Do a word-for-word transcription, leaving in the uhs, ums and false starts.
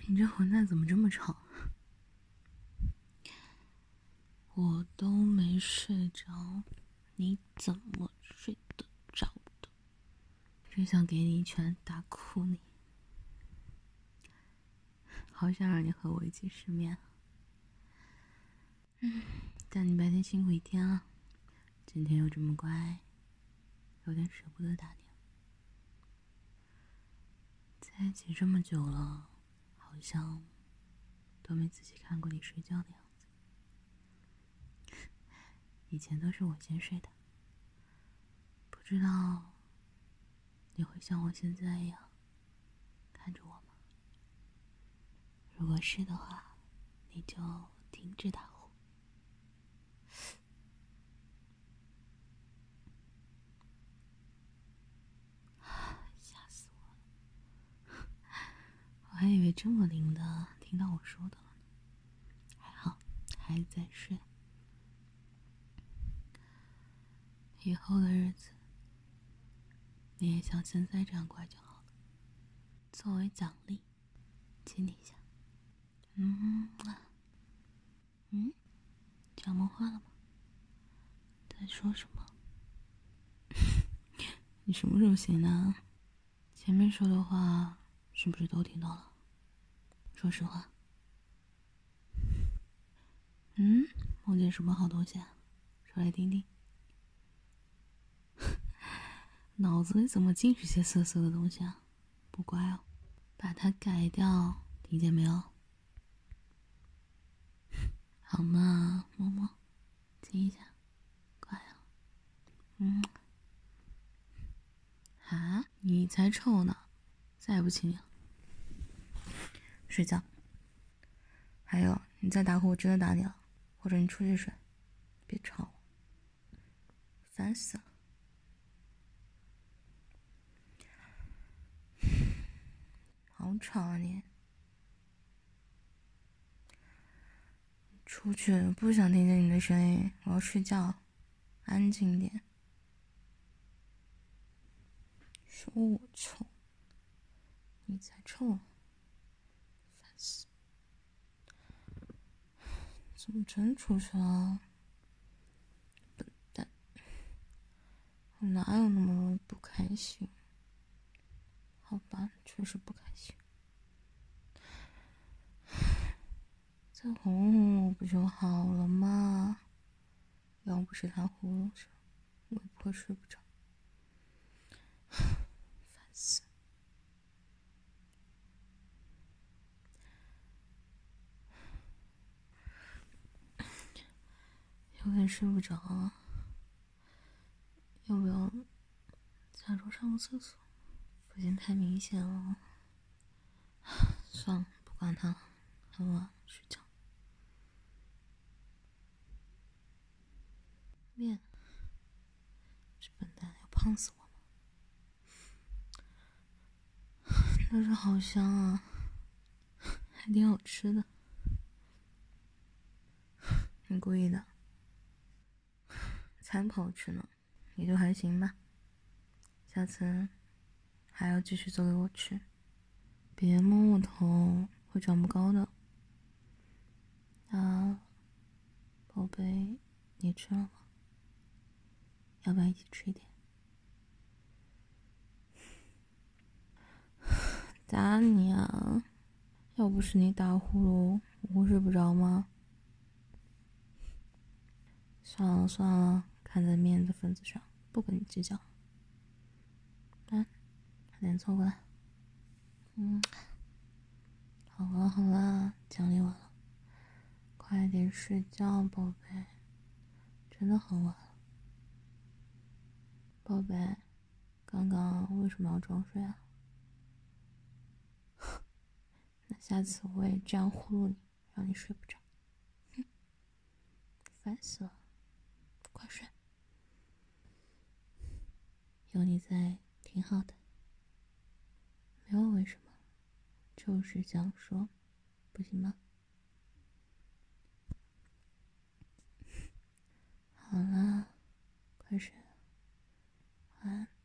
你这混蛋怎么这么吵？我都没睡着，你怎么睡得着的？真想给你一拳打哭你！好想让你和我一起失眠。嗯，但你白天辛苦一天了，今天又这么乖，有点舍不得打你。在一起这么久了，好像都没仔细看过你睡觉的样子。以前都是我先睡的，不知道你会像我现在一样看着我吗？如果是的话，你就停止打呼。吓死我了！我还以为这么灵的听到我说的了呢，还好还在睡。以后的日子你也像现在这样乖就好了。作为奖励，亲你一下。嗯嗯，讲梦话了吗？在说什么？你什么时候醒的？前面说的话是不是都听到了？说实话。嗯，梦见什么好东西啊？说来听听。脑子里怎么尽是些色色的东西啊？不乖哦，把它改掉，听见没有？好嘛，摸摸，亲一下，乖哦。嗯。啊，你才臭呢，再不亲你了。睡觉。还有，你再打呼我真的打你了，或者你出去睡，别吵我，烦死了。好吵啊你！出去，不想听见你的声音，我要睡觉，安静点。说我臭，你才臭呢，烦死！怎么真出去了？笨蛋！我哪有那么容易不开心？好吧，确实不开心。再哄哄我不就好了吗？要不是他呼噜声，我也不会睡不着。烦死！有点睡不着啊，要不要假装上个厕所？不行，太明显了。算了，不管他了，很晚，睡觉。面，这笨蛋要胖死我了！但是好香啊，还挺好吃的。你故意的，才不好吃呢，也就还行吧。下次还要继续做给我吃，别摸我头，会长不高的。啊，宝贝，你吃了吗？要不要一起吃一点？打你啊！要不是你打呼噜，我会睡不着吗？算了算了，看在面子份子上，不跟你计较。来，快点凑过来。嗯，好了好了，奖励完了，快点睡觉，宝贝，真的很晚了。宝贝，刚刚为什么要装睡啊？那下次我也这样呼噜你，让你睡不着。哼，烦死了，快睡。有你在，挺好的。没有为什么，就是想说，不行吗？好了，快睡了，晚安。